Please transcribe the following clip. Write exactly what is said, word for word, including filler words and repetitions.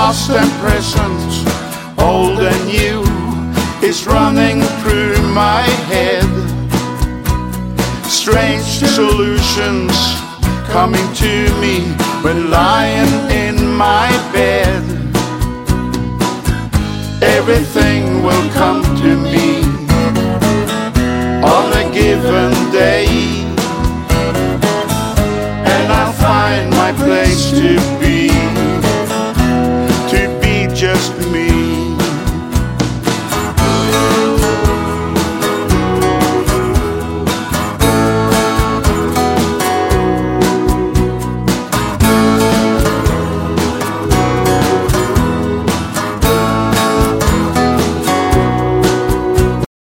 past and present, old and new, is running through my head. Strange solutions coming to me when lying in my bed. Everything will come to me on a given day, and I'll find my place to be.